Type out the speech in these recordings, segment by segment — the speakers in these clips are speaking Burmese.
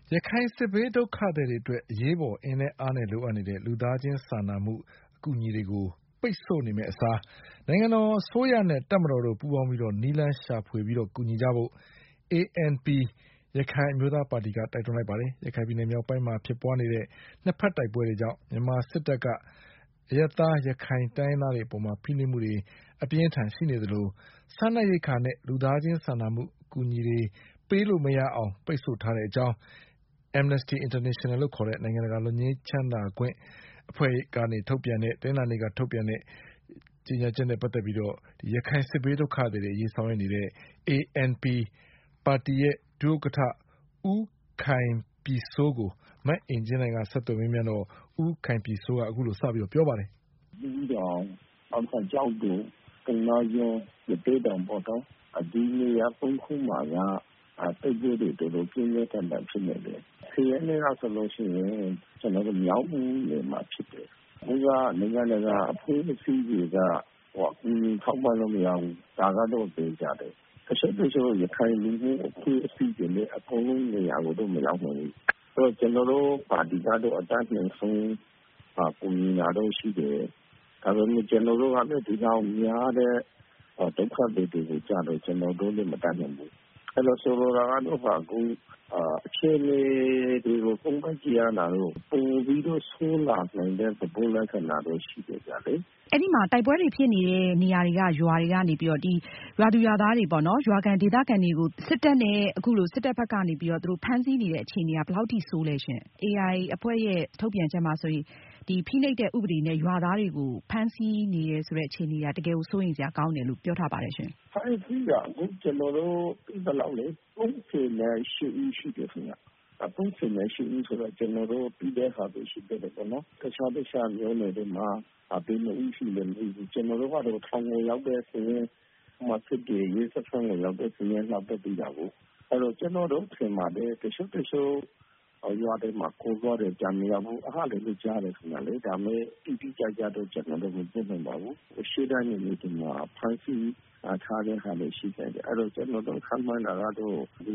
ရခိုင်စစ်ဘေးဒုက္ခသည်တွေအတွက်အရေးပေါ်အင်နဲ့အားနဲ့လိုအပ်နေတဲ့လူသားချင်းစာနာမှုအကူအညီတွေကိုပိတ်ဆို့နေမယ့်အစားနိုင်ငံတော်အစိုးရနဲ့တပ်မတော်တို့ပူးပေါင်းပြီးနည်းလမ်းရှာဖွေပြီးကူညီကြဖို့ ANP ရခိုင်အမျိုးသားပါတီကတိုက်တွန်းလိုက်ပါတယ်။ ရခိုင်ပြည်နယ်မြောက်ပိုင်းမှာဖြစ်ပွါးနေတဲ့နှစ်ဖက်တိုက်ပွဲတွေကြောင့်မြန်မာစစ်တပ်ကအရပ်သားရခိုင်တိုင်းရင်းသားတွေအပေါ်ဖိနှိပ်မှုတွေအပြင်းအထန်ရှိနေသလိုစားနပ်ရိက္ခာနဲ့လူသားချင်းစာနာမှုအကူအညီတွေပေးလို့မရအောင်ပိတ်ဆို့ထားတဲ့အကြောင်း Amnesty International လို့ခေါ်တဲ့နိုင်ငံတကာလွတ်ငြိမ်းချမ်းသာခွင့်အဖွဲ့ကတနင်္လာနေ့ကထုတ်ပြန်တဲ့ကြေညာချက်နဲ့ပတ်သက်ပြီးရခိုင်စစ်ဘေးဒုက္ခသည်တွေအရေးဆောင်ရွက်နေတဲ့ ANP ပါတီရဲ့ဒုဥက္ကဋ္ဌဦးခိုင်ပြည်စိုးကိုမအင်ကြင်းနိုင်ကဆက်သွယ်မေးမြန်းတော့ဦးခိုင်ပြည်စိုးကအခုလိုစပြီးပြောပါတယ်။ဒီတော့အောင်ဆန်းကျောက်တို့ကနာယုံရတဲ့တောင်ပေါ်တော့ဒီနေရာပုံခုမှာကတိုက်ပွဲတွေတော်ပြင်းပြထန်ထန်ဖြစ်နေတယ်။ခရီးနဲ့ဆိုလို့ရှိရင်ကျွန်တော်တို့မြောက်မှုနေမှာဖြစ်တယ်။ဘုရားနိုင်ငံကအဖို့အစည်းတွေကထောက်ပံ့လို့မရဘူး။ဒါကတော့သိကြတယ်။တချို့ရခိုင်လူမျိုးအဖို့အစည်းတွေလည်းအကုန်လုံးနေရာကိုတော့မရောက်နိုင်ဘူး။ဆိုတော့ကျွန်တော်တို့ပါတီကတော့အတတ်နိုင်ဆုံးကိုညီနာတော့ရှိတယ်။ဒါပေမဲ့ကျွန်တော်တို့ကလည်းဒီကောင်များတဲ့ဒုက္ခတွေကိုကြားတော့ကျွန်တော်တို့လည်းမတတ်နိုင်ဘူး။အဲ့တော့ဆိုလိုတာကတော့အခုအခြေအနေတွေကိုပုံမှန်ကြည့်ရတာတော့ပုံပြီးတော့ဆိုးလာနိုင်တဲ့သဘောလက္ခဏာတော့ရှိတယ်ကြလေ။အဲ့ဒီမှာတိုက်ပွဲတွေဖြစ်နေတဲ့နေရာတွေကရွာတွေကနေပြီးတော့ဒီရွာသူရွာသားတွေပေါ့နော်ရွာကန်ဒေသခံတွေကိုစစ်တပ်နဲ့အခုလိုစစ်တပ်ဘက်ကနေပြီးတော့သူတို့ဖမ်းဆီးနေတဲ့အခြေအနေကဘယ်လောက်ထိဆိုးလဲရှင်။ AI အဖွဲ့ရဲ့ထုတ်ပြန်ချက်မှာဆိုရင်ဒီဖိနှိပ်တဲ့ဥပဒေနဲ့ရွာသားတွေကိုဖမ်းဆီးနေရဆိုတဲ့အခြေအနေကတကယ်ကိုစိုးရိမ်စရာကောင်းတယ်လို့ပြောထားပါတယ်ရှင်။ဖမ်းဆီးတာအခုကျွန်တော်တို့ဒီလောက်လေ38ဦးရှိတယ်ခင်ဗျ။38ဦးဆိုတော့ကျွန်တော်တို့ပြီးတဲ့ဟာပဲရှိတယ်ပေါ့နော်။တခြားမျိုးတွေမှာဘယ်လိုရှိလဲမသိဘူးကျွန်တော်တို့ကတော့ထောင်ကိုရောက်တဲ့ဆိုရင်မစစ်တွေရေးစခန်းကိုရောက်တဲ့ဆိုရင်နောက်တက်ပြီးတာကိုအဲ့တော့ကျွန်တော်တို့ထင်ပါတယ်တချို့ရွာတွေမှာကိုယ်တော်ကြံရဘူးအားလည်းကြားတယ်ခင်ဗျလေဒါမဲ့တိကျတော့ကျွန်တော်တို့မသိနိုင်ပါဘူးရှေ့တိုင်းနေဒီမှာဖန်စီထားတဲ့ဟာလည်းရှိတယ်အဲ့တော့ကျွန်တော်တို့ခံမှန်းတာကတော့ဒီ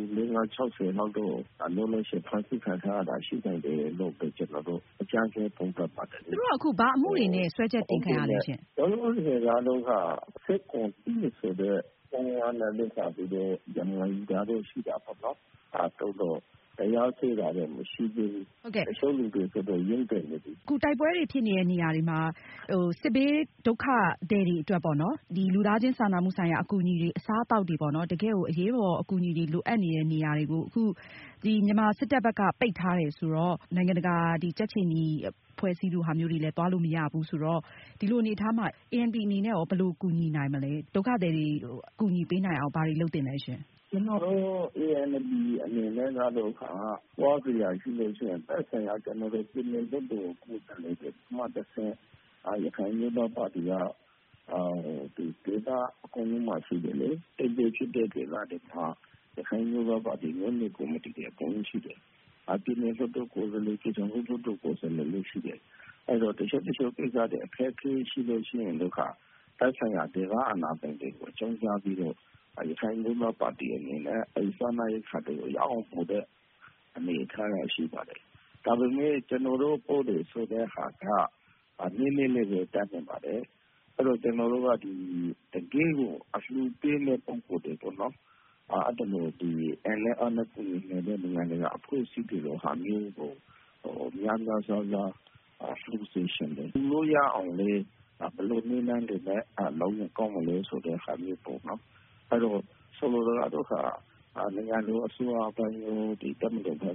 60လောက်တော့လုံးလုံးရှိဖန်စီခံထားတာရှိတယ်လို့ပဲကျွန်တော်တို့အကြမ်းဖက်ပုံပြပါတယ်သူတို့အခုဘာအမှုတွေနဲ့ဆွဲချက်တင်ခံရလဲရှင်ကျွန်တော်တို့ကတော့စစ်ကွန်တီဆိုတဲ့ပုံရနဲ့လက်ခံပြီးတော့ရန်ကုန်ကတော့ရှိတာပေါ့နော်တော့တရားစွဲတာလည်းမရှိသေးဘူး။ဟုတ်ကဲ့။အရှုံးလူတွေဆိုတော့ရင်းတယ်နေပြီ။အခုတိုက်ပွဲတွေဖြစ်နေတဲ့နေရာတွေမှာစစ်ဘေးဒုက္ခသည်တွေအတွက်ပေါ့နော်ဒီလူသားချင်းစာနာမှုဆိုင်ရာအကူအညီတွေအစားအသောက်တွေပေါ့နော်တကယ်ကိုအရေးပေါ်အကူအညီတွေလိုအပ်နေတဲ့နေရာတွေကိုအခုဒီမြန်မာစစ်တပ်ဘက်ကပိတ်ထားတယ်ဆိုတော့နိုင်ငံတကာဒီကြက်ခြေနီဖွဲ့စည်းလိုဟာမျိုးတွေလည်းသွားလို့မရဘူးဆိုတော့ဒီလိုအနေအထားမှာ ANP အနေနဲ့ရောဘယ်လိုကူညီနိုင်မလဲဒုက္ခသည်တွေကူညီပေးနိုင်အောင်ဘာတွေလုပ်တင်လဲရှင်ကျွန်တော်တို့ ANP အနေနဲ့ကတော့သွားကြရရှိလို့ရှိရင်တက်ဆိုင်ရာကျွန်တော်တို့ပြည်နယ်တို့ကိုကိုယ်တိုင်လည်းမှတ်တဲ့ရခိုင်မျိုးသားပါတီကဒီဒေတာအကုန်လုံးမှရှိတယ်လေတိတ်ဖြစ်တဲ့ဒေတာတွေမှာရခိုင်မျိုးသားပါတီမျိုးနဲ့ကော်မတီတွေအကုန်လုံးရှိတယ်ပြည်နယ်တို့ကိုယ်စားလှယ်ပြည်ထောင်စုတို့ကိုယ်စားလှယ်လို့ရှိတယ်အဲ့တော့တချို့ကိစ္စတွေအခက်အခဲရှိလို့ရှိရင်တို့ကတက်ဆိုင်ရာဒေတာအနာပိုင်တွေကိုအကြောင်းကြားပြီးတော့ရခိုင်မျိုးသားပါတီအနေနဲ့စားနပ်ရိက္ခာတွေကိုရအောင်ပို့တဲ့အနေအထားရရှိပါတယ်။ဒါပေမဲ့ကျွန်တော်တို့ပို့တယ်ဆိုတဲ့ဟာကနည်းလေးပဲတတ်နေပါတယ်။အဲ့တော့ကျွန်တော်တို့ကဒီတကယ်ကိုအလှူပေးတဲ့ပုံစံတွေပေါ့နော်။အဲ့ဒါလို့ဒီNLAနဲ့ပြည်နယ်နိုင်ငံကအဖွဲ့အစည်းတွေဟာမျိုးကိုများစွာလှူစေရှင်တယ်။လူရအောင်လေဘယ်လိုနည်းလမ်းတွေနဲ့လုံးဝကောင်းမလဲဆိုတဲ့ဟာမျိုးပေါ့နော်။အဲ့တော့ဆိုလိုတာတော့နိုင်ငံတော်အစိုးရပိုင်းဒီတမန်တော်က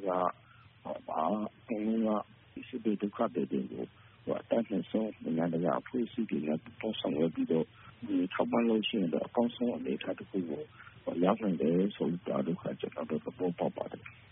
စစ်ဘေးဒုက္ခသည်တွေကိုအတိုင်းအဆုံးနိုင်ငံတကာအဖွဲ့အစည်းတွေနဲ့ပေါင်းဆောင်ရွက်ပြီးတော့ဒီထောက်ပံ့လို့ရှိရင်တော့အကောင်းဆုံးအနေအထားတစ်ခုကိုရောက်နိုင်တယ်ဆိုတာတော့ကျွန်တော်တို့သဘောပေါက်ပါတယ်